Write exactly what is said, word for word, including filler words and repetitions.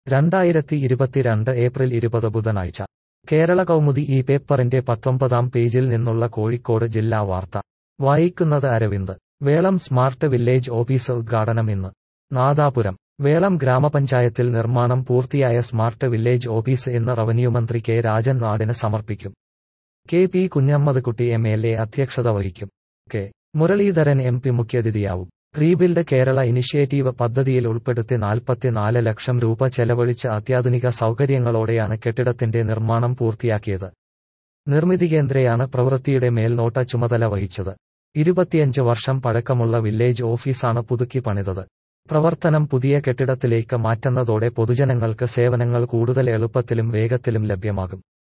രണ്ടായിരത്തി ഇരുപത്തിരണ്ട് ഏപ്രിൽ ഇരുപത് ബുധനാഴ്ച കേരള കൗമുദി ഈ പേപ്പറിന്റെ പത്തൊമ്പതാം പേജിൽ നിന്നുള്ള കോഴിക്കോട് ജില്ലാ വാർത്ത വായിക്കുന്നത് Aravind. Velam smart village office ഉദ്ഘാടനം ഇന്ന്. നാദാപുരം. വേളം ഗ്രാമപഞ്ചായത്തിൽ നിർമ്മാണം പൂർത്തിയായ സ്മാർട്ട് വില്ലേജ് ഓഫീസ് ഇന്ന് റവന്യൂ മന്ത്രി കെ രാജൻ നാടിന് സമർപ്പിക്കും. K P Kunhammadkutty M L A അധ്യക്ഷത വഹിക്കും. കെ മുരളീധരൻ എം പി മുഖ്യാതിഥിയാവും. റീബിൽഡ് കേരള ഇനിഷ്യേറ്റീവ് പദ്ധതിയിൽ ഉൾപ്പെടുത്തി നാൽപ്പത്തിനാല് ലക്ഷം രൂപ ചെലവഴിച്ച് അത്യാധുനിക സൗകര്യങ്ങളോടെയാണ് കെട്ടിടത്തിന്റെ നിർമ്മാണം പൂർത്തിയാക്കിയത്. നിർമ്മിതി കേന്ദ്രയാണ് പ്രവൃത്തിയുടെ മേൽനോട്ട ചുമതല വഹിച്ചത്. ഇരുപത്തിയഞ്ച് വർഷം പഴക്കമുള്ള വില്ലേജ് ഓഫീസാണ് പുതുക്കി പണിതത്. പ്രവർത്തനം പുതിയ കെട്ടിടത്തിലേക്ക് മാറ്റുന്നതോടെ പൊതുജനങ്ങൾക്ക് സേവനങ്ങൾ കൂടുതൽ എളുപ്പത്തിലും വേഗത്തിലും ലഭ്യമാകും.